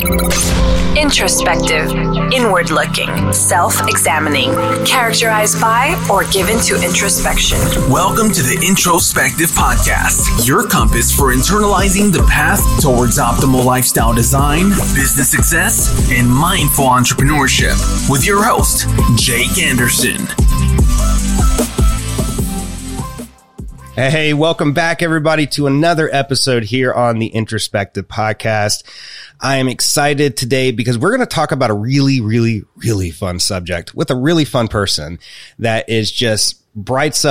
Introspective, inward-looking, self-examining, characterized by or given to introspection. Welcome to the Introspective Podcast, your compass for internalizing the path towards optimal lifestyle design, business success, and mindful entrepreneurship. With your host, Jake Anderson. Hey, welcome back, everybody, to another episode here on the Introspective Podcast. I am excited today because we're going to talk about a really fun subject with a really fun person that is just lightens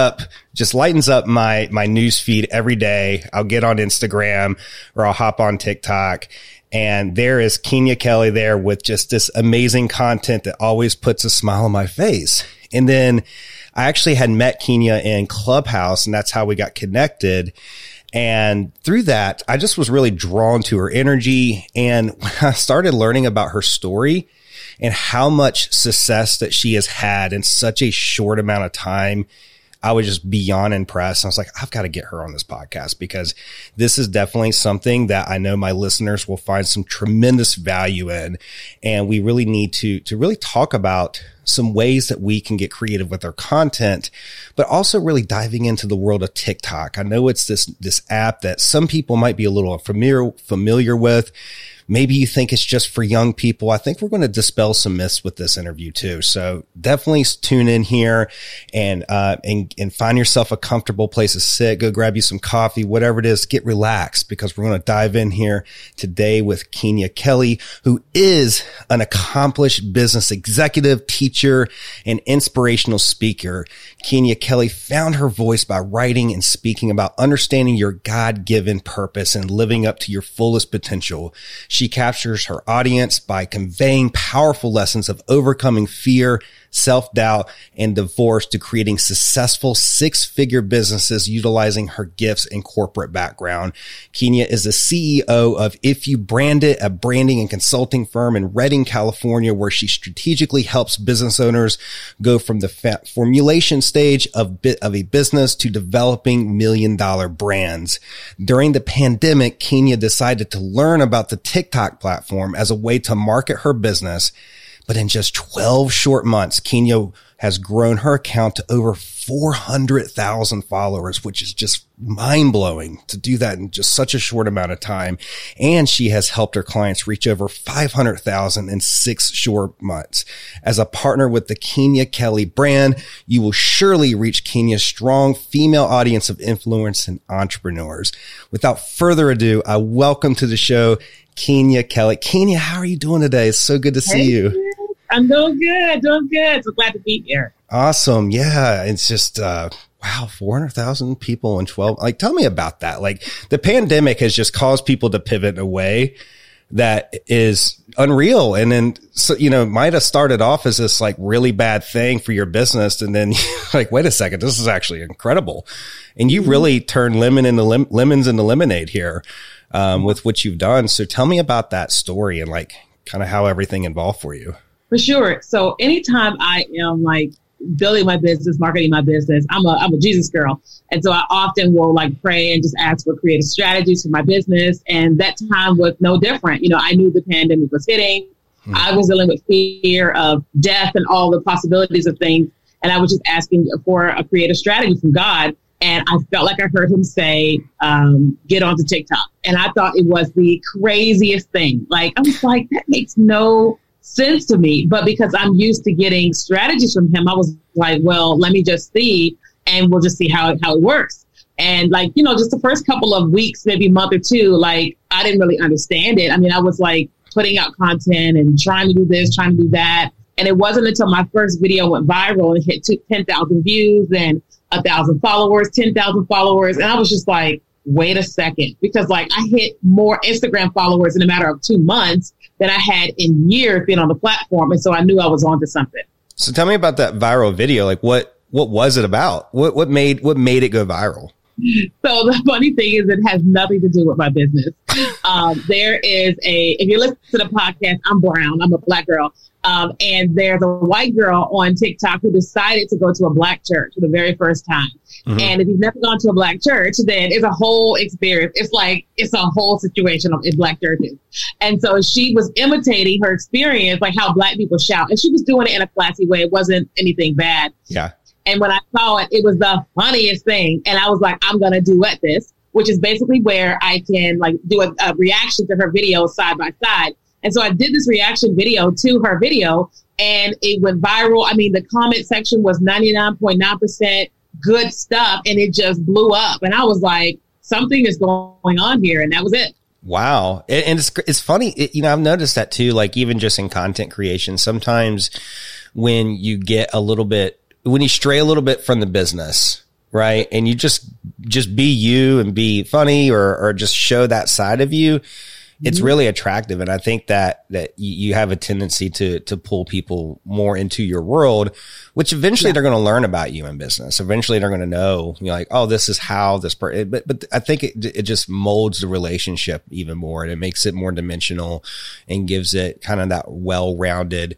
up my news feed every day. I'll get on Instagram or I'll hop on TikTok, and there is Kenya Kelly there with just this amazing content that always puts a smile on my face. And then I actually had met Kenya in Clubhouse, and that's how we got connected. And through that, I just was really drawn to her energy. And when I started learning about her story and how much success that she has had in such a short amount of time, I was just beyond impressed. I was like, I've got to get her on this podcast because this is definitely something that I know my listeners will find some tremendous value in. And we really need to really talk about some ways that we can get creative with our content, but also really diving into the world of TikTok. I know it's this app that some people might be a little familiar with. Maybe you think it's just for young people. I think we're going to dispel some myths with this interview too. So definitely tune in here and find yourself a comfortable place to sit. Go grab you some coffee, whatever it is. Get relaxed because we're going to dive in here today with Kenya Kelly, who is an accomplished business executive, teacher, and inspirational speaker. Kenya Kelly found her voice by writing and speaking about understanding your God-given purpose and living up to your fullest potential. She captures her audience by conveying powerful lessons of overcoming fear, self-doubt, and divorce to creating successful six-figure businesses utilizing her gifts and corporate background. Kenya is the CEO of If You Brand It, a branding and consulting firm in Redding, California, where she strategically helps business owners go from the formulation stage of a business to developing million-dollar brands. During the pandemic, Kenya decided to learn about the TikTok platform as a way to market her business. But in just 12 short months, Kenya has grown her account to over 400,000 followers, which is just mind-blowing to do that in just such a short amount of time. And she has helped her clients reach over 500,000 in 6 short months. As a partner with the Kenya Kelly brand, you will surely reach Kenya's strong female audience of influence and entrepreneurs. Without further ado, I welcome to the show Kenya Kelly. Kenya, how are you doing today? It's so good to see you. I'm doing good. So glad to be here. Awesome. Yeah. It's just, wow, 400,000 people in 12. Like, tell me about that. Like, the pandemic has just caused people to pivot in a way that is unreal. And then, so, might have started off as this like really bad thing for your business. And then like, wait a second, this is actually incredible. And you really turned lemons into lemonade here, with what you've done. So tell me about that story and like kind of how everything involved for you. For sure. So anytime I am like building my business, marketing my business, I'm a Jesus girl. And so I often will like pray and just ask for creative strategies for my business. And that time was no different. I knew the pandemic was hitting. I was dealing with fear of death and all the possibilities of things. And I was just asking for a creative strategy from God. And I felt like I heard him say, get onto TikTok. And I thought it was the craziest thing. Like, I was like, that makes no sense to me. But because I'm used to getting strategies from him, I was like, well, let me just see and we'll just see how it works. And like, just the first couple of weeks, maybe a month or two, like I didn't really understand it. I mean, I was like putting out content and trying to do this, trying to do that. And it wasn't until my first video went viral and hit 10,000 views and 1,000 followers, 10,000 followers. And I was just like, wait a second, because like I hit more Instagram followers in a matter of 2 months than I had in years being on the platform. And so I knew I was onto something. So tell me about that viral video. Like what was it about? What made it go viral? So the funny thing is, it has nothing to do with my business. There is if you listen to the podcast, I'm brown, I'm a Black girl. And there's a white girl on TikTok who decided to go to a Black church for the very first time. Mm-hmm. And if you've never gone to a Black church, then it's a whole experience. It's a whole situation in Black churches. And so she was imitating her experience, like how Black people shout. And she was doing it in a classy way. It wasn't anything bad. Yeah. And when I saw it, it was the funniest thing. And I was like, I'm going to duet this, which is basically where I can like do a reaction to her video side by side. And so I did this reaction video to her video and it went viral. I mean, the comment section was 99.9% good stuff and it just blew up. And I was like, something is going on here. And that was it. Wow. And it's funny. I've noticed that too, like even just in content creation, sometimes when you get when you stray a little bit from the business, right? And you just be you and be funny or just show that side of you. It's really attractive. And I think that you have a tendency to pull people more into your world, which eventually they're going to learn about you in business. Eventually they're going to know, like, oh, this is how this person, but I think it just molds the relationship even more and it makes it more dimensional and gives it kind of that well-rounded,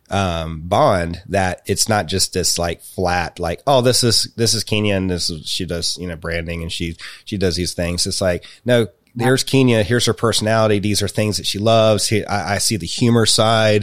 bond that it's not just this like flat, like, oh, this is Kenya and she does, branding and she does these things. It's like, no, here's Kenya. Here's her personality. These are things that she loves. I see the humor side,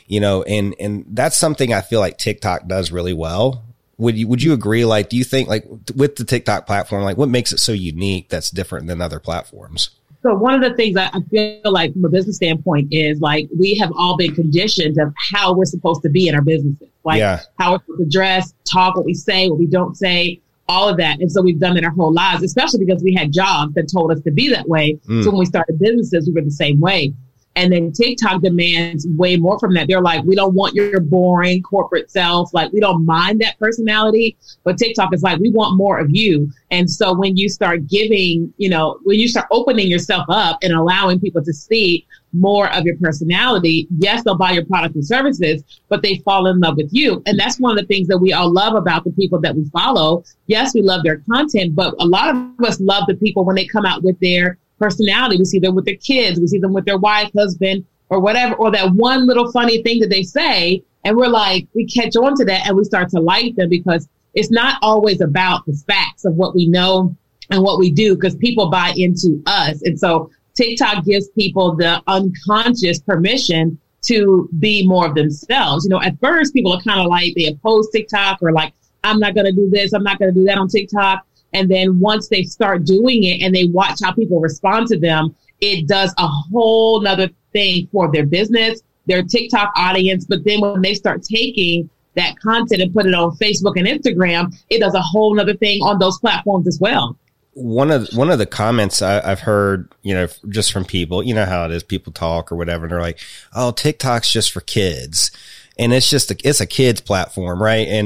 and that's something I feel like TikTok does really well. Would you agree? Like, do you think like with the TikTok platform, like what makes it so unique that's different than other platforms? So one of the things I feel like from a business standpoint is like we have all been conditioned of how we're supposed to be in our businesses, like how we're supposed to dress, talk, what we say, what we don't say. All of that. And so we've done it our whole lives, especially because we had jobs that told us to be that way. So when we started businesses, we were the same way. And then TikTok demands way more from that. They're like, we don't want your boring corporate self. Like, we don't mind that personality. But TikTok is like, we want more of you. And so when you start giving, when you start opening yourself up and allowing people to see more of your personality, yes, they'll buy your products and services, but they fall in love with you. And that's one of the things that we all love about the people that we follow. Yes, we love their content, but a lot of us love the people when they come out with their personality. We see them with their kids. We see them with their wife, husband, or whatever, or that one little funny thing that they say. And we're like, we catch on to that and we start to like them because it's not always about the facts of what we know and what we do because people buy into us. And so TikTok gives people the unconscious permission to be more of themselves. At first people are kind of like, they oppose TikTok or like, I'm not going to do this. I'm not going to do that on TikTok. And then once they start doing it and they watch how people respond to them, it does a whole nother thing for their business, their TikTok audience. But then when they start taking that content and put it on Facebook and Instagram, it does a whole nother thing on those platforms as well. One of the comments I've heard, just from people, how it is, people talk or whatever, and they're like, oh, TikTok's just for kids. And it's a kids platform, right?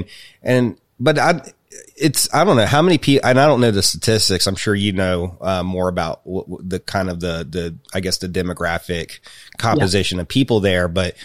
But I don't know how many people, and I don't know the statistics. I'm sure more about the kind of I guess the demographic composition of people there, but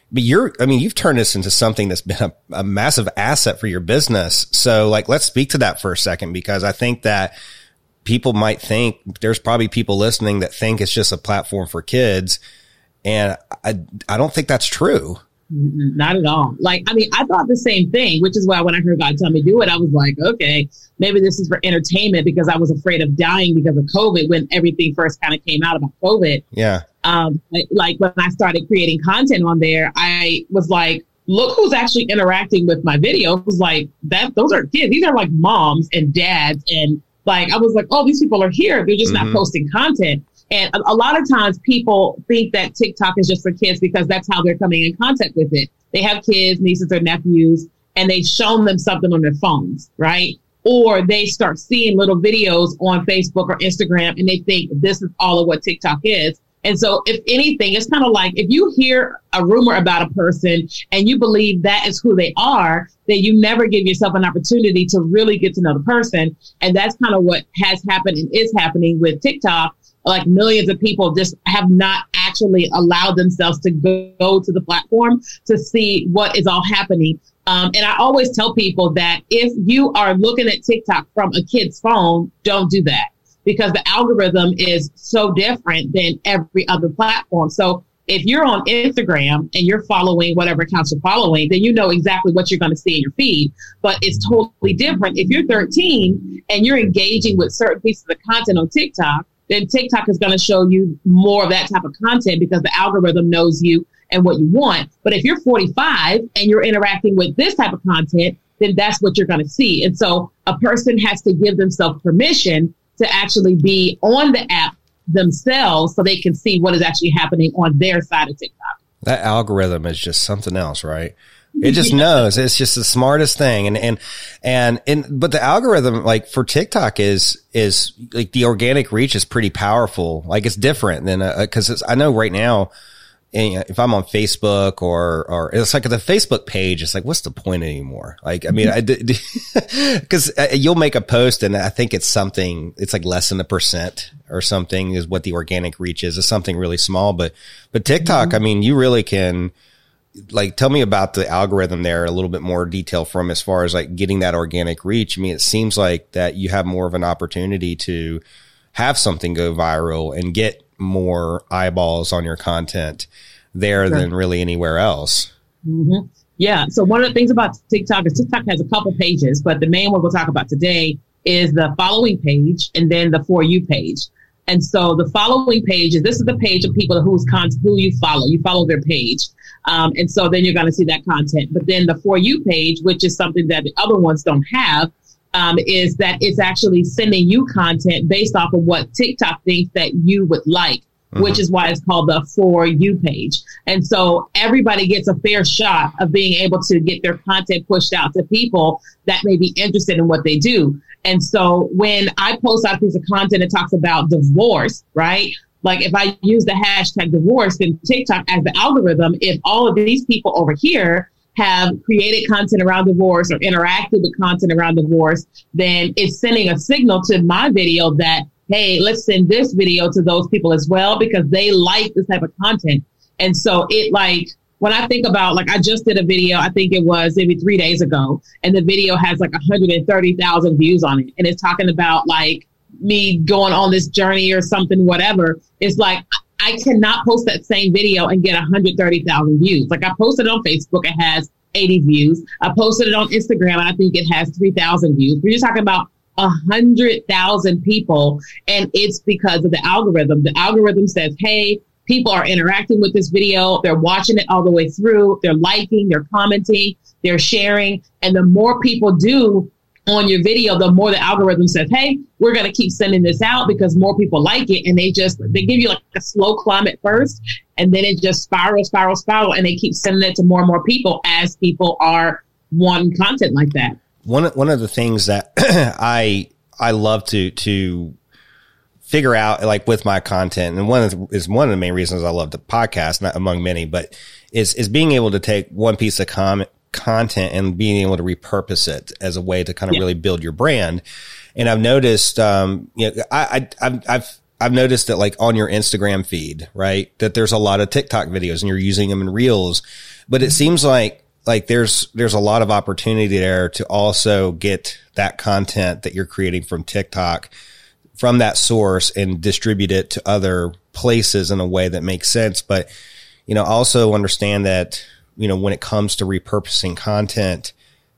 you've turned this into something that's been a massive asset for your business. So like, let's speak to that for a second, because I think that people might think there's probably people listening that think it's just a platform for kids. And I don't think that's true. Not at all. Like, I thought the same thing, which is why when I heard God tell me to do it, I was like, okay, maybe this is for entertainment because I was afraid of dying because of COVID when everything first kind of came out about COVID. Yeah. Like when I started creating content on there, I was like, look who's actually interacting with my video. It was like, those are kids. These are like moms and dads. And like, I was like, oh, these people are here. They're just not posting content. And a lot of times people think that TikTok is just for kids because that's how they're coming in contact with it. They have kids, nieces or nephews, and they've shown them something on their phones, right? Or they start seeing little videos on Facebook or Instagram and they think this is all of what TikTok is. And so if anything, it's kind of like if you hear a rumor about a person and you believe that is who they are, then you never give yourself an opportunity to really get to know the person. And that's kind of what has happened and is happening with TikTok. Like millions of people just have not actually allow themselves to go to the platform to see what is all happening. And I always tell people that if you are looking at TikTok from a kid's phone, don't do that, because the algorithm is so different than every other platform. So if you're on Instagram and you're following whatever accounts you're following, then you know exactly what you're going to see in your feed. But it's totally different. If you're 13 and you're engaging with certain pieces of content on TikTok, then TikTok is going to show you more of that type of content because the algorithm knows you and what you want. But if you're 45 and you're interacting with this type of content, then that's what you're going to see. And so a person has to give themselves permission to actually be on the app themselves so they can see what is actually happening on their side of TikTok. That algorithm is just something else, right? It just knows. It's just the smartest thing. But the algorithm, like for TikTok is like the organic reach is pretty powerful. Like it's different than, cause I know right now, if I'm on Facebook or it's like the Facebook page, it's like, what's the point anymore? Like, I mean, cause you'll make a post and I think it's something, it's like less than 1% or something is what the organic reach is. It's something really small, but TikTok, I mean, you really can, like, tell me about the algorithm there, a little bit more detail from as far as like getting that organic reach. I mean, it seems like that you have more of an opportunity to have something go viral and get more eyeballs on your content there than really anywhere else. Mm-hmm. Yeah. So one of the things about TikTok is TikTok has a couple pages, but the main one we'll talk about today is the following page and then the For You page. And so the following page this is the page of people who you follow. You follow their page. And so then you're going to see that content. But then the For You page, which is something that the other ones don't have, is that it's actually sending you content based off of what TikTok thinks that you would like, which is why it's called the For You page. And so everybody gets a fair shot of being able to get their content pushed out to people that may be interested in what they do. And so when I post out a piece of content that talks about divorce, right? Like if I use the hashtag divorce, then TikTok as the algorithm, if all of these people over here have created content around divorce or interacted with content around divorce, then it's sending a signal to my video that, hey, let's send this video to those people as well, because they like this type of content. And so it like, when I think about, like, I just did a video, I think it was maybe 3 days ago, and the video has like 130,000 views on it. And it's talking about like me going on this journey or something, whatever. It's like, I cannot post that same video and get 130,000 views. Like I posted it on Facebook, it has 80 views. I posted it on Instagram and I think it has 3,000 views. We're just talking about 100,000 people. And it's because of the algorithm. The algorithm says, hey, people are interacting with this video. They're watching it all the way through. They're liking, they're commenting, they're sharing. And the more people do on your video, the more the algorithm says, hey, we're going to keep sending this out because more people like it. And they give you like a slow climb at first, and then it just spirals, and they keep sending it to more and more people as people are wanting content like that. One of the things that I love to figure out, like with my content, and one of the main reasons I love the podcast, not among many, but is being able to take one piece of content and being able to repurpose it as a way to kind of really build your brand. And I've noticed, I've noticed that like on your Instagram feed, right, that there's a lot of TikTok videos and you're using them in Reels, but it seems like there's a lot of opportunity there to also get that content that you're creating from TikTok from that source and distribute it to other places in a way that makes sense. But, also understand that, when it comes to repurposing content,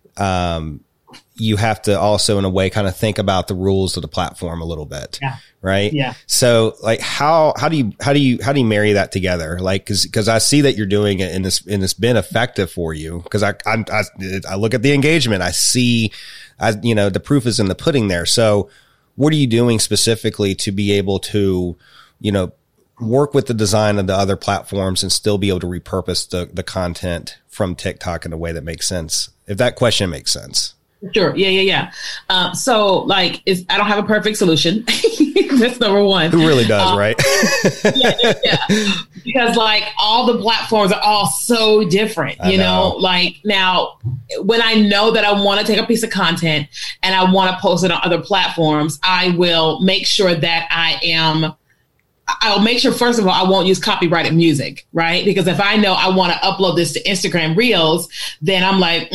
you have to also in a way kind of think about the rules of the platform a little bit. Yeah. Right. Yeah. So like, how do you marry that together? Like, cause I see that you're doing it and it's been effective for you. Cause I look at the engagement, I see, the proof is in the pudding there. So what are you doing specifically to be able to, work with the design of the other platforms and still be able to repurpose the content from TikTok in a way that makes sense? If that question makes sense. Sure. Yeah. So like, I don't have a perfect solution. That's number one. Who really does, right? Yeah. Because like all the platforms are all so different, you know, like now when I know that I want to take a piece of content and I want to post it on other platforms, I will make sure that I am I'll make sure, first of all, I won't use copyrighted music, right? Because if I know I want to upload this to Instagram Reels, then I'm like,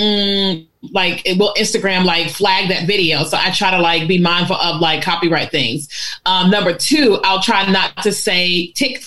will Instagram like flag that video? So I try to like be mindful of like copyright things. Number two, I'll try not to say TikTok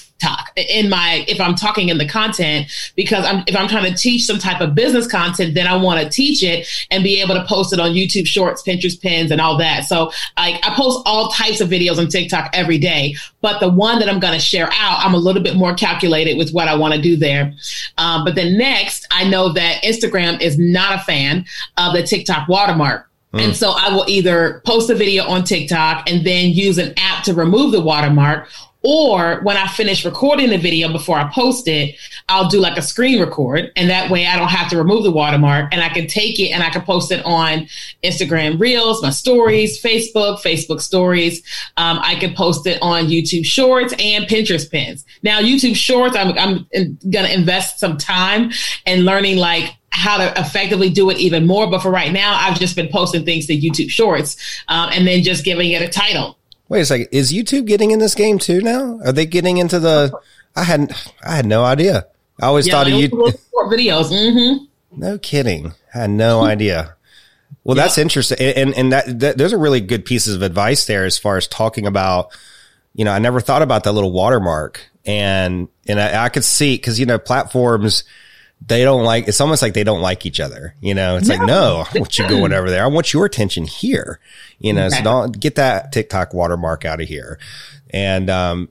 if I'm talking in the content, because if I'm trying to teach some type of business content, then I want to teach it and be able to post it on YouTube Shorts, Pinterest Pins, and all that. So I post all types of videos on TikTok every day, but the one that I'm going to share out, I'm a little bit more calculated with what I want to do there. But then next, I know that Instagram is not a fan of the TikTok watermark. And so I will either post a video on TikTok and then use an app to remove the watermark, or when I finish recording the video before I post it, I'll do like a screen record. And that way I don't have to remove the watermark, and I can take it and I can post it on Instagram Reels, my stories, Facebook stories. I can post it on YouTube Shorts and Pinterest Pins. Now, YouTube Shorts, I'm going to invest some time in learning like how to effectively do it even more. But for right now, I've just been posting things to YouTube Shorts and then just giving it a title. Wait a second. Is YouTube getting in this game too now? Are they getting into the? I had no idea. I always thought of YouTube videos. Mm-hmm. No kidding. I had no idea. Well, that's interesting, and that those are really good pieces of advice there as far as talking about. You know, I never thought about that little watermark, and I could see, because platforms, they don't like, it's almost like they don't like each other. It's like, no, I want you going over there. I want your attention here. So don't get that TikTok watermark out of here. And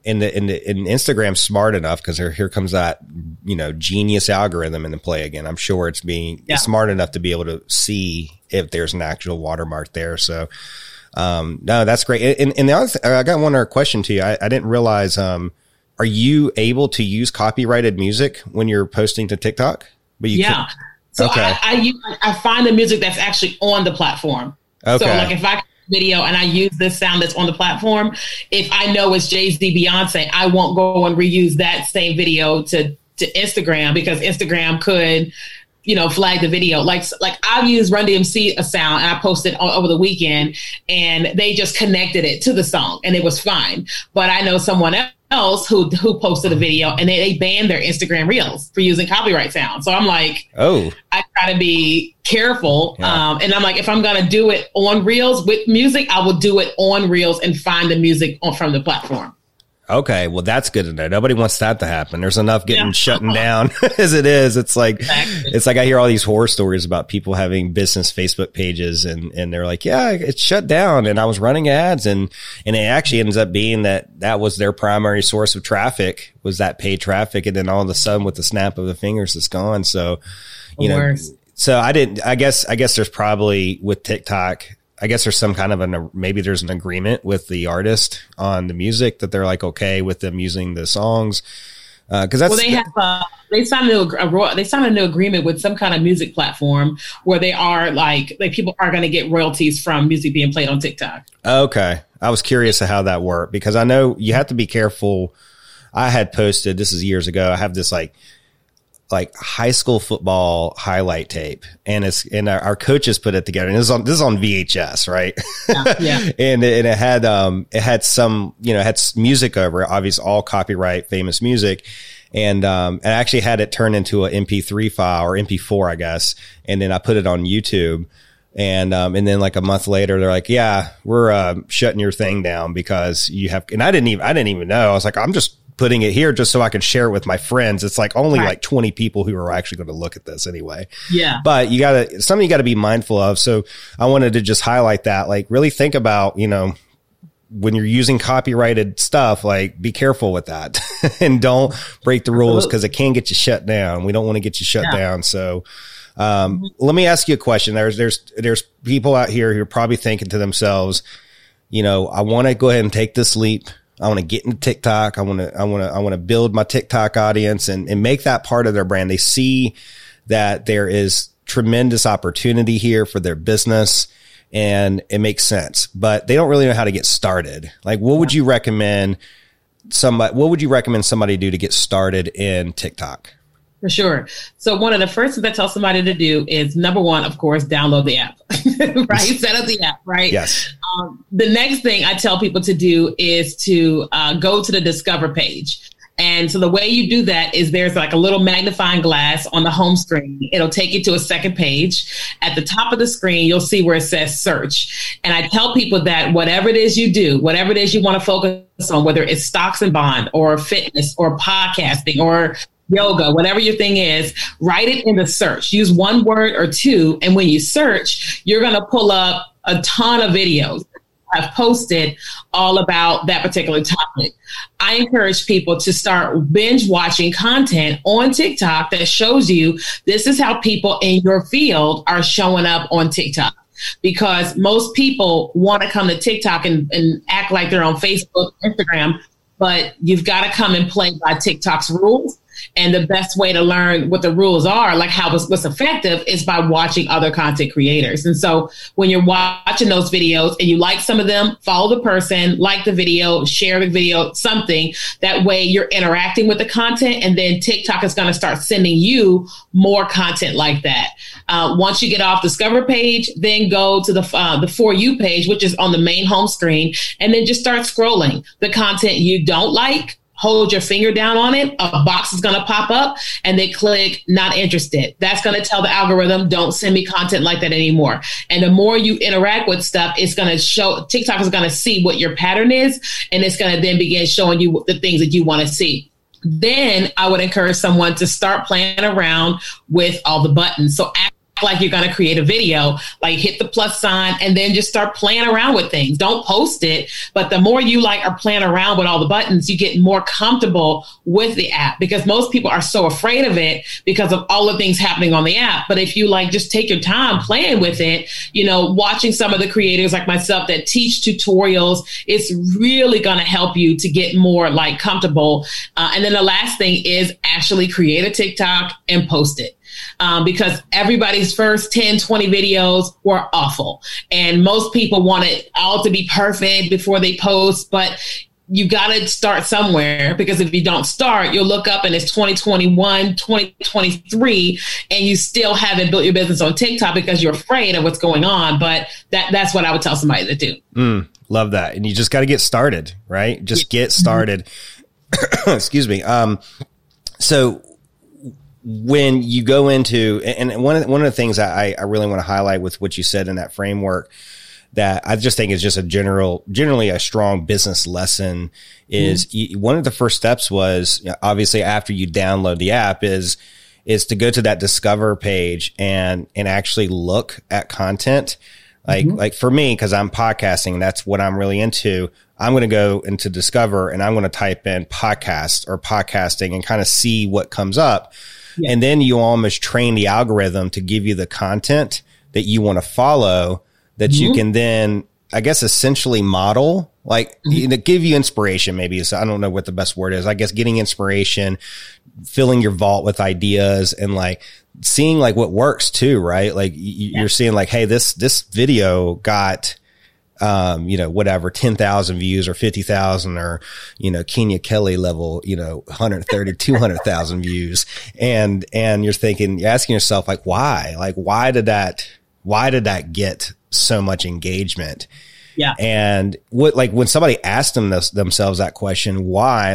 Instagram's smart enough, because here comes that, genius algorithm into play again. I'm sure it's being smart enough to be able to see if there's an actual watermark there. So, no, that's great. And the other I got one other question to you. I didn't realize, are you able to use copyrighted music when you're posting to TikTok? But So okay. I find the music that's actually on the platform. Okay. So like if I video and I use this sound that's on the platform, if I know it's Jay-Z, Beyonce, I won't go and reuse that same video to Instagram, because Instagram could, flag the video. Like I've used Run DMC a sound, and I posted over the weekend, and they just connected it to the song and it was fine. But I know someone else who posted a video, and they banned their Instagram Reels for using copyright sound. So I'm like, I try to be careful. Yeah. And I'm like, if I'm going to do it on Reels with music, I will do it on Reels and find the music from the platform. Okay, well, that's good to know. Nobody wants that to happen. There's enough getting shutting down as it is. It's like I hear all these horror stories about people having business Facebook pages, and they're like, yeah, it's shut down, and I was running ads, and it actually ends up being that was their primary source of traffic, was that paid traffic, and then all of a sudden, with the snap of the fingers, it's gone. So, so I guess there's probably with TikTok, I guess there's some kind of maybe there's an agreement with the artist on the music that they're like, okay with them using the songs. Cause that's, they signed a new agreement with some kind of music platform where they are like people are going to get royalties from music being played on TikTok. Okay. I was curious of how that worked, because I know you have to be careful. I had posted, this is years ago, I have this like high school football highlight tape, and our coaches put it together, and this is on VHS, right? Yeah. and it had some, it had music over it, obviously all copyright famous music. And I actually had it turned into an MP3 file, or MP4, I guess. And then I put it on YouTube. And then like a month later, they're like, yeah, we're shutting your thing down because you have, and I didn't even know. I was like, I'm just putting it here just so I can share it with my friends. It's like only like 20 people who are actually going to look at this anyway. Yeah. But something you got to be mindful of. So I wanted to just highlight that, like really think about, when you're using copyrighted stuff, like be careful with that and don't break the rules, because it can get you shut down. We don't want to get you shut down. So, let me ask you a question. There's people out here who are probably thinking to themselves, I want to go ahead and take this leap. I want to get into TikTok. I want to build my TikTok audience and make that part of their brand. They see that there is tremendous opportunity here for their business, and it makes sense, but they don't really know how to get started. Like, what would you recommend somebody do to get started in TikTok? For sure. So one of the first things I tell somebody to do is, number one, of course, download the app, right? Set up the app, right? Yes. The next thing I tell people to do is to go to the Discover page. And so the way you do that is there's like a little magnifying glass on the home screen. It'll take you to a second page. At the top of the screen, you'll see where it says search. And I tell people that whatever it is you do, whatever it is you want to focus on, whether it's stocks and bond or fitness or podcasting or yoga, whatever your thing is, write it in the search. Use one word or two. And when you search, you're going to pull up a ton of videos I've posted all about that particular topic. I encourage people to start binge watching content on TikTok that shows you this is how people in your field are showing up on TikTok. Because most people want to come to TikTok and act like they're on Facebook, Instagram, but you've got to come and play by TikTok's rules. And the best way to learn what the rules are, like how what's effective, is by watching other content creators. And so when you're watching those videos and you like some of them, follow the person, like the video, share the video, something. That way you're interacting with the content, and then TikTok is going to start sending you more content like that. Once you get off Discover page, then go to the For You page, which is on the main home screen, and then just start scrolling. The content you don't like, hold your finger down on it, a box is going to pop up, and they click not interested. That's going to tell the algorithm, don't send me content like that anymore. And the more you interact with stuff, it's going to show, TikTok is going to see what your pattern is, and it's going to then begin showing you the things that you want to see. Then I would encourage someone to start playing around with all the buttons. So like you're going to create a video, like hit the plus sign and then just start playing around with things. Don't post it, but the more you are playing around with all the buttons, you get more comfortable with the app, because most people are so afraid of it because of all the things happening on the app. But if you just take your time playing with it, watching some of the creators like myself that teach tutorials, it's really going to help you to get more comfortable. And then the last thing is actually create a TikTok and post it. Because everybody's first 10, 20 videos were awful. And most people want it all to be perfect before they post, but you got to start somewhere, because if you don't start, you'll look up and it's 2021, 2023, and you still haven't built your business on TikTok because you're afraid of what's going on. But that's what I would tell somebody to do. Love that. And you just got to get started, right? Just get started. Excuse me. So when you go into, and one of the things I really want to highlight with what you said in that framework that I just think is just generally a strong business lesson is one of the first steps was, obviously after you download the app, is to go to that Discover page and actually look at content. Like for me, cause I'm podcasting, that's what I'm really into. I'm going to go into Discover and I'm going to type in podcast or podcasting and kind of see what comes up. Yeah. And then you almost train the algorithm to give you the content that you want to follow, that you can then, I guess, essentially model, give you inspiration, maybe. So I don't know what the best word is. I guess getting inspiration, filling your vault with ideas, and seeing what works too, right? You're seeing hey, this video got, whatever, 10,000 views or 50,000 or, Kenya Kelly level, 130, 200,000 views. And you're asking yourself, why? Why did that get so much engagement? Yeah. And when somebody asked themselves that question, why,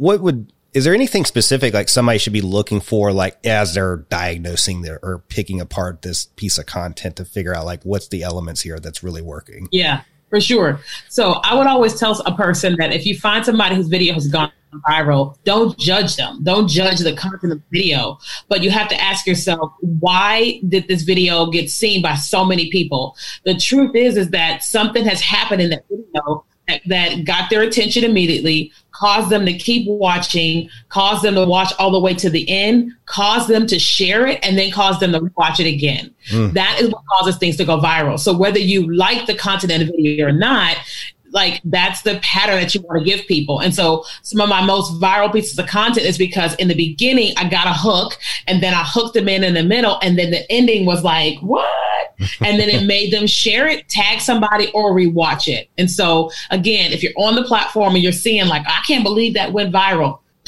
is there anything specific somebody should be looking for as they're diagnosing or picking apart this piece of content to figure out what's the elements here that's really working? Yeah, for sure. So I would always tell a person that if you find somebody whose video has gone viral, don't judge them. Don't judge the content of the video, but you have to ask yourself, why did this video get seen by so many people? The truth is that something has happened in that video that got their attention immediately, caused them to keep watching, caused them to watch all the way to the end, caused them to share it, and then caused them to watch it again. That is what causes things to go viral. So whether you like the content in the video or not, that's the pattern that you want to give people. And so some of my most viral pieces of content is because in the beginning, I got a hook, and then I hooked them in the middle, and then the ending was what? And then it made them share it, tag somebody, or rewatch it. And so again, if you're on the platform and you're seeing I can't believe that went viral,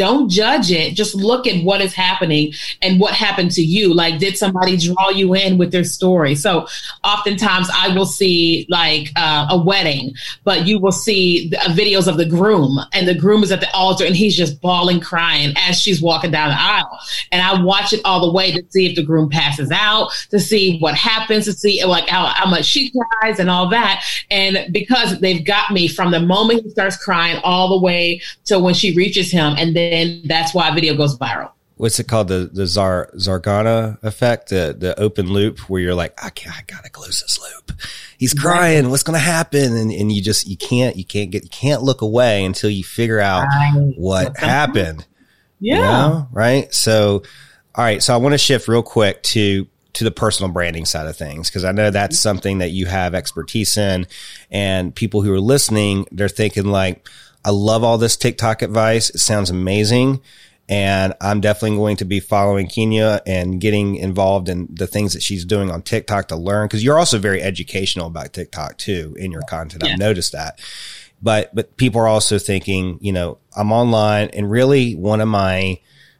Don't judge it. Just look at what is happening and what happened to you. Like, did somebody draw you in with their story? So oftentimes I will see like a wedding, but you will see videos of the groom, and the groom is at the altar and he's just bawling, crying as she's walking down the aisle. And I watch it all the way to see if the groom passes out, to see what happens, to see like how much she cries and all that. And because they've got me from the moment he starts crying all the way to when she reaches him, and then that's why a video goes viral. What's it called? The Zargana effect, the open loop, where you're like, I gotta close this loop. He's crying. What's going to happen? And you can't look away until you figure out what happened. Yeah. You know? Right. So, all right. So I want to shift real quick to the personal branding side of things, because I know that's something that you have expertise in, and people who are listening, they're thinking like, I love all this TikTok advice. It sounds amazing. And I'm definitely going to be following Kenya and getting involved in the things that she's doing on TikTok to learn. Cause you're also very educational about TikTok too in your content. Yeah. I've noticed that, but people are also thinking, you know, I'm online, and really one of my,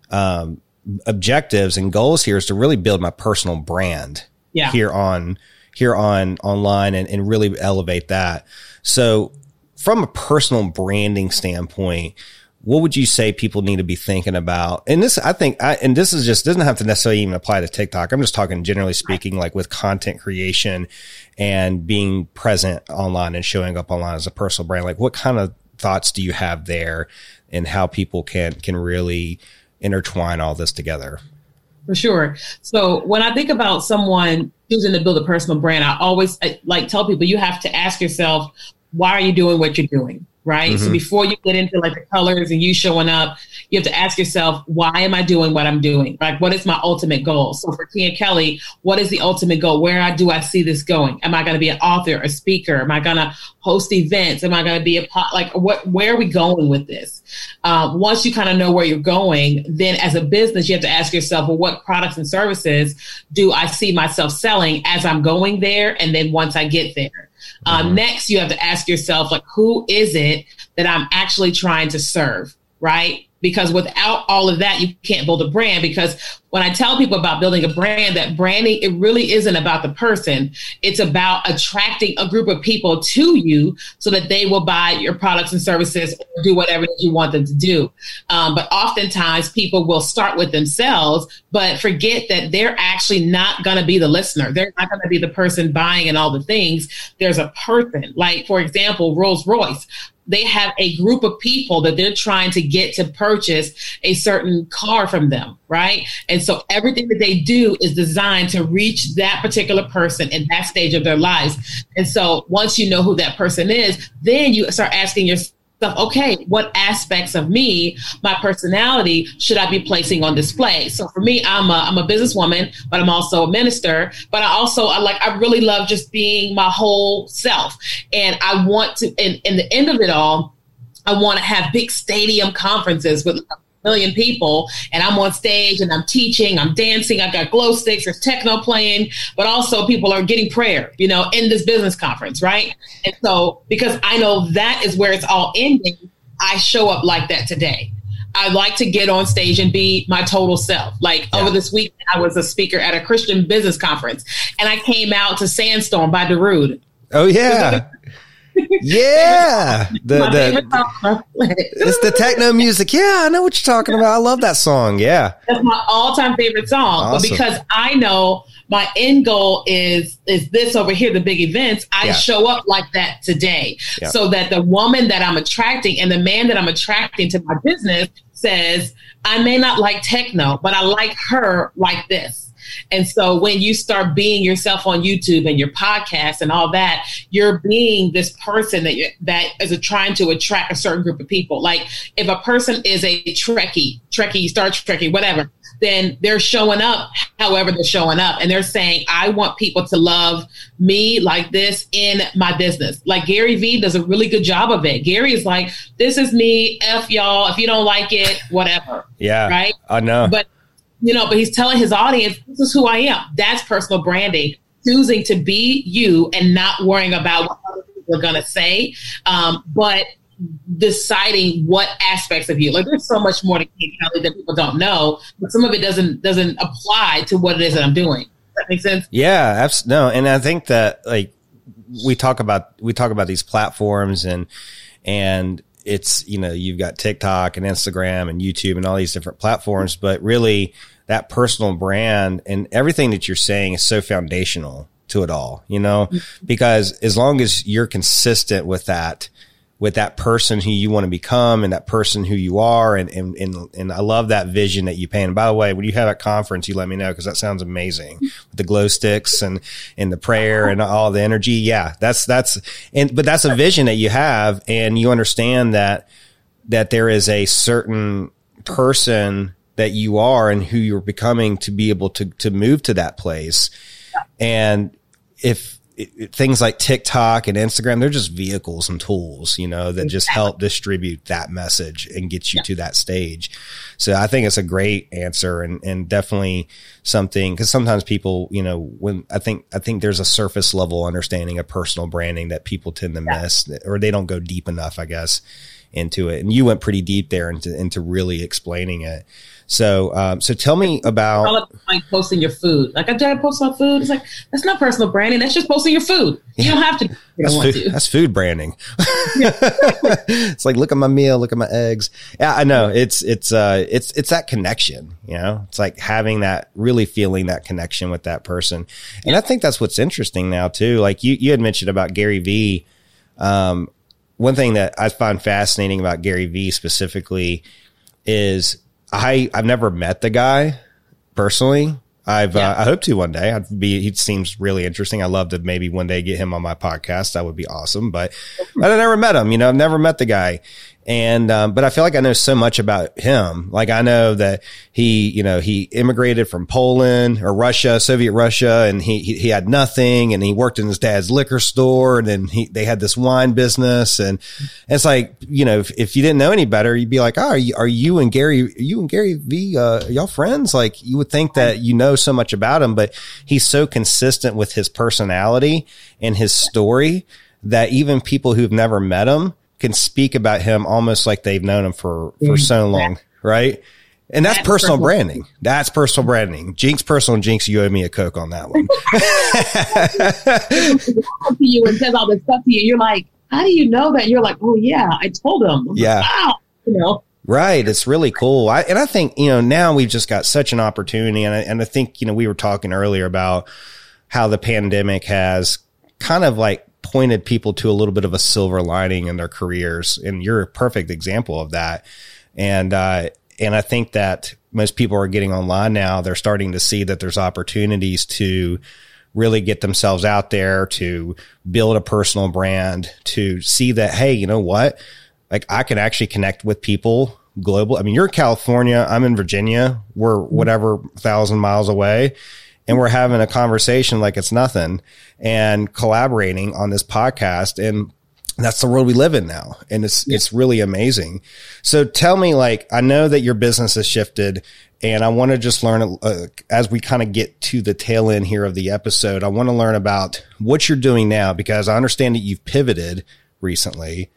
objectives and goals here is to really build my personal brand here on online and really elevate that. So from a personal branding standpoint, what would you say people need to be thinking about? And this, I think, and this is just, doesn't have to necessarily even apply to TikTok. I'm just talking generally speaking, like with content creation and being present online and showing up online as a personal brand. Like, what kind of thoughts do you have there, and how people can really intertwine all this together? For sure. So when I think about someone choosing to build a personal brand, I always like tell people, you have to ask yourself, why are you doing what you're doing? Right. Mm-hmm. So before you get into like the colors and you showing up, you have to ask yourself, why am I doing what I'm doing? Like, what is my ultimate goal? So for Kenya Kelly, what is the ultimate goal? Where do I see this going? Am I going to be an author, a speaker? Am I going to host events? Am I going to be where are we going with this? Once you kind of know where you're going, then as a business, you have to ask yourself, well, what products and services do I see myself selling as I'm going there? And then once I get there. Next, you have to ask yourself, like, who is it that I'm actually trying to serve, right? Because without all of that, you can't build a brand. Because when I tell people about building a brand, that branding, it really isn't about the person. It's about attracting a group of people to you so that they will buy your products and services or do whatever you want them to do. But oftentimes people will start with themselves, but forget that they're actually not going to be the listener. They're not going to be the person buying and all the things. There's a person, like, for example, Rolls-Royce. They have a group of people that they're trying to get to purchase a certain car from them, right? And so everything that they do is designed to reach that particular person in that stage of their lives. And so once you know who that person is, then you start asking yourself, okay, what aspects of me, my personality, should I be placing on display? So for me, I'm a businesswoman, but I'm also a minister. But I really love just being my whole self. And I want to, in the end of it all, I want to have big stadium conferences with million people, and I'm on stage and I'm teaching, I'm dancing, I've got glow sticks, there's techno playing, but also people are getting prayer, in this business conference, right? And so because I know that is where it's all ending, I show up like that today. I like to get on stage and be my total self. Over this week, I was a speaker at a Christian business conference, and I came out to Sandstorm by Darude. Oh, yeah. Yeah, it's the techno music. Yeah, I know what you're talking about. I love that song. Yeah, that's my all-time favorite song. Awesome. But because I know my end goal is this over here, the big events, I show up like that today, so that the woman that I'm attracting and the man that I'm attracting to my business says, I may not like techno, but I like her like this. And so when you start being yourself on YouTube and your podcast and all that, you're being this person that is trying to attract a certain group of people. Like if a person is a Trekkie, Star Trekkie, whatever, then they're showing up however they're showing up. And they're saying, I want people to love me like this in my business. Like Gary Vee does a really good job of it. Gary is like, this is me, F y'all. If you don't like it, whatever. Yeah, right. I know. But he's telling his audience, this is who I am. That's personal branding, choosing to be you and not worrying about what other people are going to say. But deciding what aspects of you. Like there's so much more to Kate Kelly that people don't know, but some of it doesn't apply to what it is that I'm doing. Does that make sense? Yeah, no, and I think that like we talk about these platforms and it's, you know, you've got TikTok and Instagram and YouTube and all these different platforms, but really that personal brand and everything that you're saying is so foundational to it all, you know, because as long as you're consistent with that person who you want to become and that person who you are. And I love that vision that you paint. And by the way, when you have a conference, you let me know, because that sounds amazing with the glow sticks and the prayer and all the energy. Yeah, but that's a vision that you have, and you understand that there is a certain person that you are and who you're becoming to be able to move to that place. And if things like TikTok and Instagram, they're just vehicles and tools, you know, that just help distribute that message and get you to that stage. So I think it's a great answer and definitely something, because sometimes people, you know, when I think there's a surface level understanding of personal branding that people tend to miss, or they don't go deep enough, I guess, into it. And you went pretty deep there into really explaining it. So tell me about like posting your food. Like I try to post my food. It's like, that's not personal branding. That's just posting your food. You don't have to. That's food branding. It's like, look at my meal, look at my eggs. Yeah, I know. It's that connection, you know, it's like having that, really feeling that connection with that person. And I think that's what's interesting now too. Like you had mentioned about Gary Vee. One thing that I find fascinating about Gary Vee specifically is I've never met the guy personally. I hope to one day. He seems really interesting. I'd love to maybe one day get him on my podcast. That would be awesome. But I never met him, you know, I've never met the guy. And, but I feel like I know so much about him. Like I know that he immigrated from Poland or Russia, Soviet Russia, and he had nothing, and he worked in his dad's liquor store, and then they had this wine business. And it's like, you know, if you didn't know any better, you'd be like, oh, are you and Gary Vee, y'all friends? Like you would think that you know so much about him, but he's so consistent with his personality and his story that even people who've never met him can speak about him almost like they've known him for so long. Right. And that's personal branding. That's personal branding. Jinx, personal Jinx, you owe me a Coke on that one. To you and says all this stuff to you. You're like, how do you know that? You're like, oh yeah, I told him. Yeah. Like, wow. You know? Right. It's really cool. I think, you know, now we've just got such an opportunity. And I think, you know, we were talking earlier about how the pandemic has kind of like pointed people to a little bit of a silver lining in their careers. And you're a perfect example of that. And I think that most people are getting online now. They're starting to see that there's opportunities to really get themselves out there, to build a personal brand, to see that, hey, you know what? Like I can actually connect with people global. I mean, you're in California. I'm in Virginia. We're whatever 1,000 miles away. And we're having a conversation like it's nothing and collaborating on this podcast. And that's the world we live in now. And it's really amazing. So tell me, like, I know that your business has shifted, and I want to just learn as we kind of get to the tail end here of the episode, I want to learn about what you're doing now, because I understand that you've pivoted recently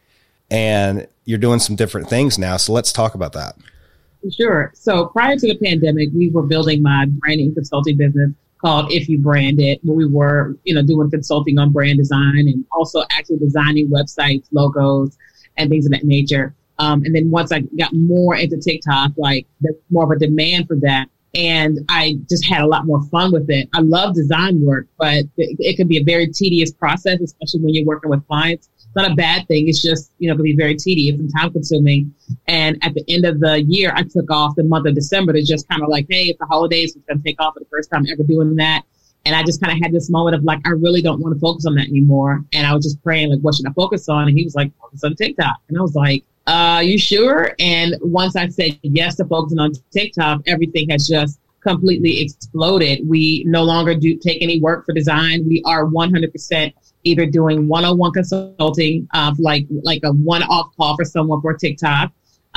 and you're doing some different things now. So let's talk about that. Sure. So prior to the pandemic, we were building my branding consulting business called If You Brand It, where we were, you know, doing consulting on brand design and also actually designing websites, logos, and things of that nature. And then once I got more into TikTok, like there's more of a demand for that. And I just had a lot more fun with it. I love design work, but it can be a very tedious process, especially when you're working with clients. It's not a bad thing. It's just, you know, it can be very tedious and time consuming. And at the end of the year, I took off the month of December to just kind of like, hey, it's the holidays. So it's going to take off for the first time ever doing that. And I just kind of had this moment of like, I really don't want to focus on that anymore. And I was just praying, like, what should I focus on? And he was like, focus on TikTok. And I was like, you sure? And once I said yes to focusing on TikTok, everything has just completely exploded. We no longer take any work for design. We are 100% either doing one-on-one consulting, like a one-off call for someone for TikTok,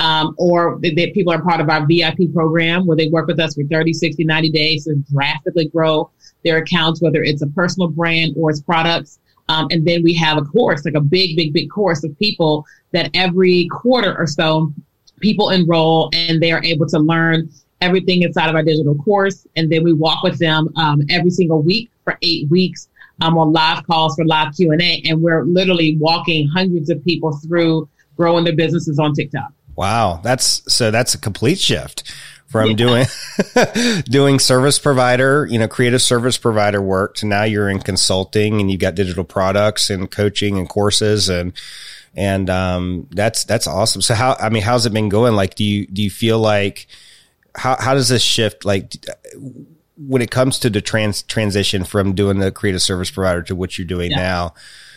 or people are part of our VIP program where they work with us for 30, 60, 90 days to drastically grow their accounts, whether it's a personal brand or it's products. And then we have a course, like a big course of people that every quarter or so people enroll, and they are able to learn everything inside of our digital course. And then we walk with them every single week for 8 weeks on live calls for live Q&A. And we're literally walking hundreds of people through growing their businesses on TikTok. Wow. That's a complete shift from doing service provider, creative service provider work to now you're in consulting and you've got digital products and coaching and courses and that's awesome. So how's it been going? Like, do you feel like, how does this shift, like, when it comes to the transition from doing the creative service provider to what you're doing now?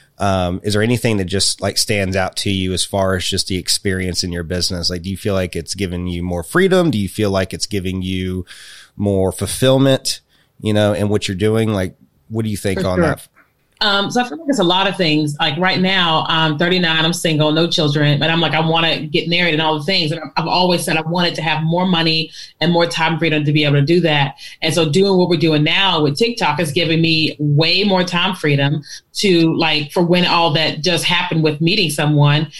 Is there anything that just like stands out to you as far as just the experience in your business? Like, do you feel like it's giving you more freedom? Do you feel like it's giving you more fulfillment, in what you're doing? Like, what do you think on that? So I feel like it's a lot of things. Like right now, I'm 39, I'm single, no children, but I'm like, I want to get married and all the things. And I've always said I wanted to have more money and more time freedom to be able to do that. And so doing what we're doing now with TikTok is giving me way more time freedom to like, for when all that just happened with meeting someone.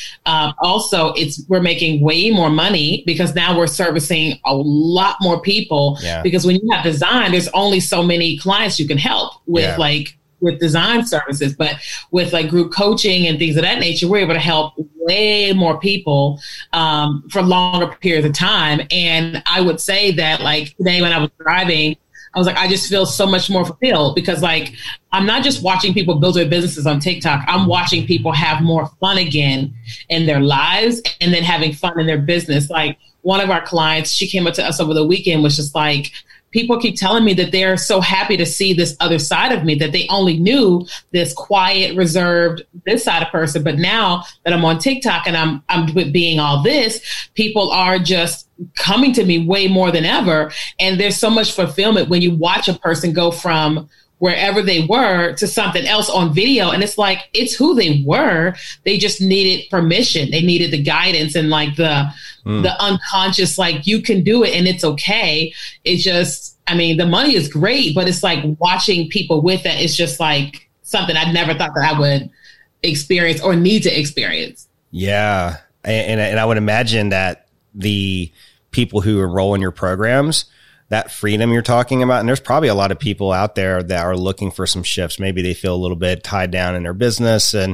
Also, we're making way more money because now we're servicing a lot more people because when you have design, there's only so many clients you can help with with design services, but with like group coaching and things of that nature, we're able to help way more people for longer periods of time. And I would say that like today when I was driving, I was like, I just feel so much more fulfilled because like, I'm not just watching people build their businesses on TikTok. I'm watching people have more fun again in their lives and then having fun in their business. Like one of our clients, she came up to us over the weekend, was just like, people keep telling me that they're so happy to see this other side of me, that they only knew this quiet, reserved, this side of person. But now that I'm on TikTok and I'm being all this, people are just coming to me way more than ever. And there's so much fulfillment when you watch a person go from wherever they were to something else on video. And it's like, it's who they were. They just needed permission. They needed the guidance and like the unconscious, like you can do it and it's okay. It's just, I mean, the money is great, but it's like watching people with that. It's just like something I never thought that I would experience or need to experience. Yeah. And I would imagine that the people who enroll in your programs, that freedom you're talking about. And there's probably a lot of people out there that are looking for some shifts. Maybe they feel a little bit tied down in their business. And,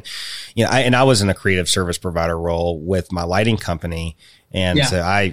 I was in a creative service provider role with my lighting company. And so I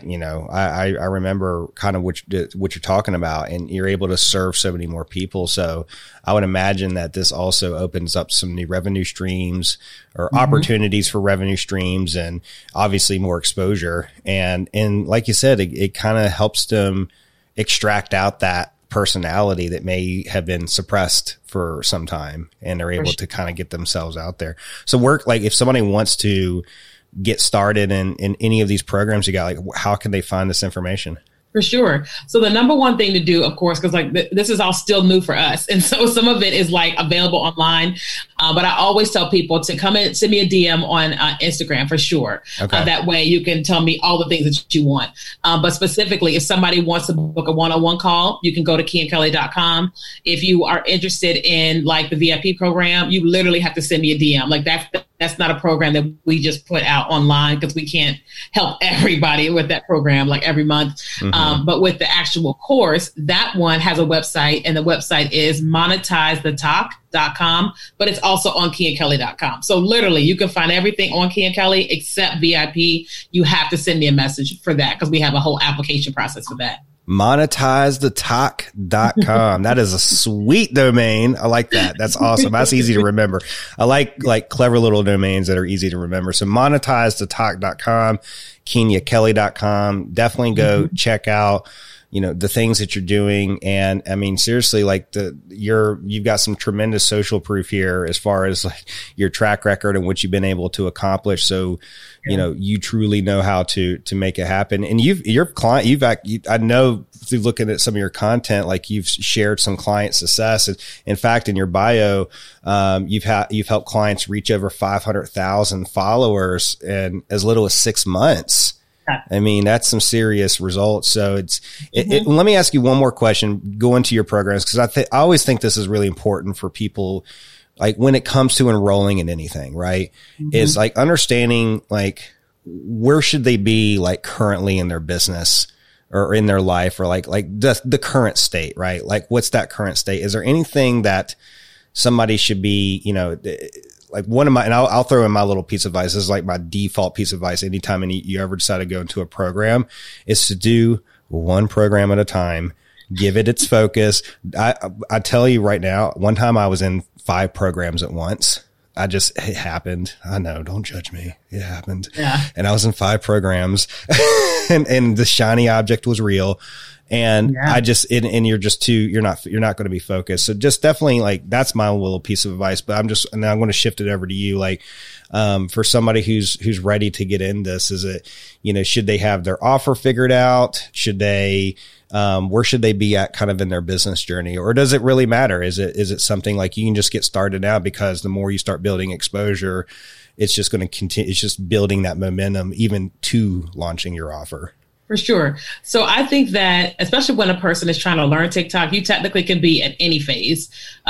remember kind of what you're talking about, and you're able to serve so many more people. So I would imagine that this also opens up some new revenue streams or opportunities for revenue streams, and obviously more exposure. And like you said, it kind of helps them extract out that personality that may have been suppressed for some time, and they're able to kind of get themselves out there. So like if somebody wants to get started in any of these programs you got, like how can they find this information? For sure. So the number one thing to do, of course, because like this is all still new for us. And so some of it is like available online. But I always tell people to come and send me a DM on Instagram for sure. Okay. That way you can tell me all the things that you want. But specifically, if somebody wants to book a one-on-one call, you can go to KeyandKelly.com. If you are interested in like the VIP program, you literally have to send me a DM. Like that's not a program that we just put out online because we can't help everybody with that program like every month. But with the actual course, that one has a website, and the website is monetizethetalk.com, but it's also on KeyandKelly.com. So literally you can find everything on Key and Kelly except VIP. You have to send me a message for that because we have a whole application process for that. monetizethetalk.com. That is a sweet domain. I like that. That's awesome. That's easy to remember. I like clever little domains that are easy to remember. So monetizethetalk.com, KeyandKelly.com. Definitely go check out, the things that you're doing. And I mean, seriously, like you've got some tremendous social proof here as far as like your track record and what you've been able to accomplish. So, you truly know how to make it happen. And I know through looking at some of your content, like you've shared some client success. And in fact, in your bio, you've helped clients reach over 500,000 followers in as little as 6 months. I mean, that's some serious results. So let me ask you one more question, go into your programs, because I always think this is really important for people like when it comes to enrolling in anything, right, is like understanding like where should they be like currently in their business or in their life, or like the current state, right? Like what's that current state? Is there anything that somebody should be, you know, like one of my, and I'll throw in my little piece of advice. This is like my default piece of advice. Anytime you ever decide to go into a program, is to do one program at a time, give it its focus. I tell you right now, one time I was in 5 programs at once. It happened. I know. Don't judge me. It happened. Yeah. And I was in 5 programs and the shiny object was real. And I just, and you're just you're not going to be focused. So just definitely like, that's my little piece of advice, but I'm going to shift it over to you. Like, for somebody who's ready to get in this, is it, you know, should they have their offer figured out? Should they, where should they be at kind of in their business journey? Or does it really matter? Is it something like you can just get started now, because the more you start building exposure, it's just going to continue. It's just building that momentum even to launching your offer. For sure. So I think that especially when a person is trying to learn TikTok, you technically can be at any phase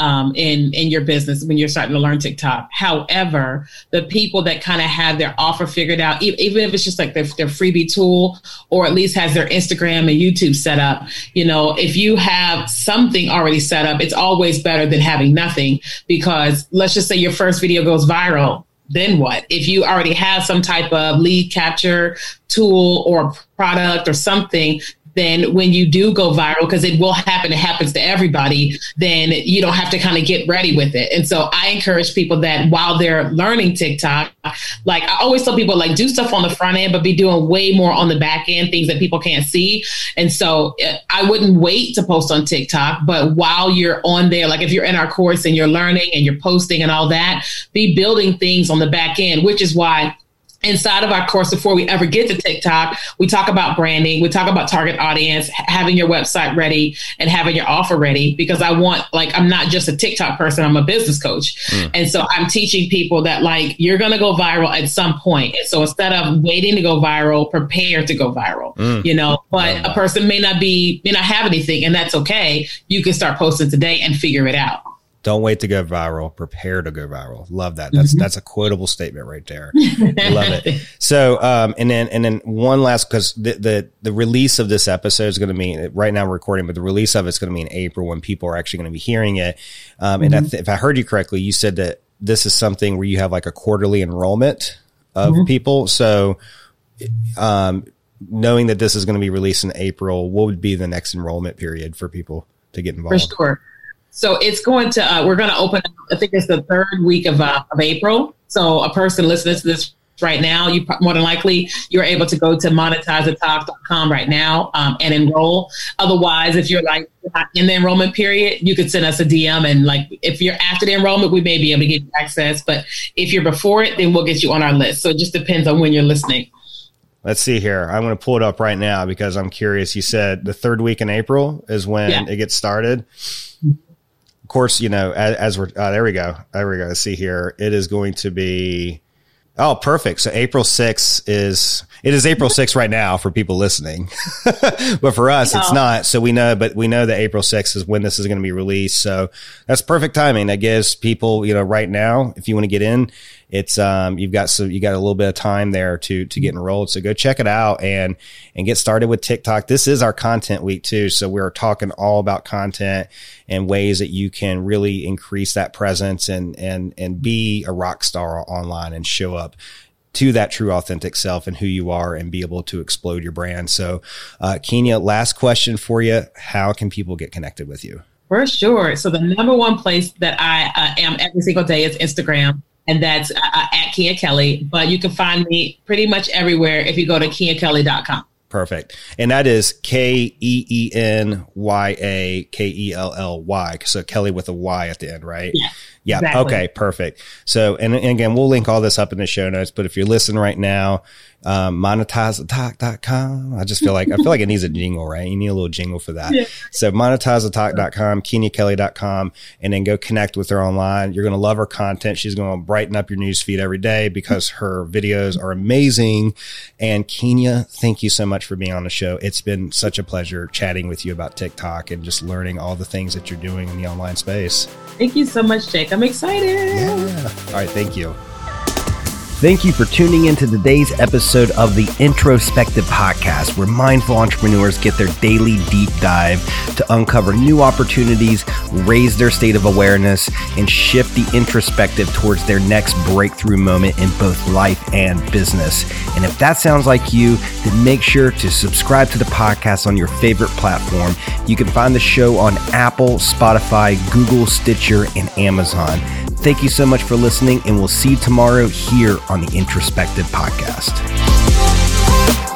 in your business when you're starting to learn TikTok. However, the people that kind of have their offer figured out, even if it's just like their freebie tool, or at least has their Instagram and YouTube set up, you know, if you have something already set up, it's always better than having nothing, because let's just say your first video goes viral. Then what? If you already have some type of lead capture tool or product or something, then when you do go viral, because it will happen, it happens to everybody, then you don't have to kind of get ready with it. And so I encourage people that while they're learning TikTok, like I always tell people, like do stuff on the front end, but be doing way more on the back end, things that people can't see. And so I wouldn't wait to post on TikTok, but while you're on there, like if you're in our course and you're learning and you're posting and all that, be building things on the back end, which is why inside of our course, before we ever get to TikTok, we talk about branding, we talk about target audience, having your website ready and having your offer ready, because I'm not just a TikTok person, I'm a business coach. And so I'm teaching people that like, you're going to go viral at some point. And so instead of waiting to go viral, prepare to go viral, you know, but a person may not have anything, and that's okay. You can start posting today and figure it out. Don't wait to go viral. Prepare to go viral. Love that. That's a quotable statement right there. Love it. So, and then one last, because the release of this episode is going to be, right now we're recording, but the release of it's going to be in April when people are actually going to be hearing it. And if I heard you correctly, you said that this is something where you have like a quarterly enrollment of people. So, knowing that this is going to be released in April, what would be the next enrollment period for people to get involved? For sure. So it's going to, we're going to open, I think it's the 3rd week of April. So a person listening to this right now, you more than likely, you're able to go to monetizethetalk.com right now and enroll. Otherwise, if you're like not in the enrollment period, you could send us a DM, and like if you're after the enrollment, we may be able to get you access. But if you're before it, then we'll get you on our list. So it just depends on when you're listening. Let's see here. I'm going to pull it up right now because I'm curious. You said the 3rd week in April is when it gets started. Of course, you know, as we're, there we go. Let's see here. It is going to be, perfect. So April 6th it is April 6th right now for people listening, but for us, it's not. So we know that April 6th is when this is going to be released. So that's perfect timing. That gives people, you know, right now, if you want to get in, it's, you got a little bit of time there to get enrolled. So go check it out and get started with TikTok. This is our content week too. So we're talking all about content and ways that you can really increase that presence and be a rock star online and show up to that true authentic self and who you are and be able to explode your brand. So, Kenya, last question for you. How can people get connected with you? For sure. So the number one place that I am every single day is Instagram. And that's at Kenya Kelly. But you can find me pretty much everywhere if you go to KenyaKelly.com. Perfect. And that is KenyaKelly. So Kelly with a Y at the end, right? Yeah. Exactly. Okay. Perfect. So, and again, we'll link all this up in the show notes, but if you're listening right now, monetizethetalk.com. I feel like it needs a jingle, right? You need a little jingle for that. Yeah. So monetizethetalk.com, KenyaKelly.com, and then go connect with her online. You're going to love her content. She's going to brighten up your news feed every day because her videos are amazing. And Kenya, thank you so much much for being on the show. It's been such a pleasure chatting with you about TikTok and just learning all the things that you're doing in the online space. Thank you so much, Jake. I'm excited. Yeah. All right. Thank you. Thank you for tuning into today's episode of the Introspective Podcast, where mindful entrepreneurs get their daily deep dive to uncover new opportunities, raise their state of awareness, and shift the introspective towards their next breakthrough moment in both life and business. And if that sounds like you, then make sure to subscribe to the podcast on your favorite platform. You can find the show on Apple, Spotify, Google, Stitcher, and Amazon. Thank you so much for listening, and we'll see you tomorrow here on the Introspective Podcast.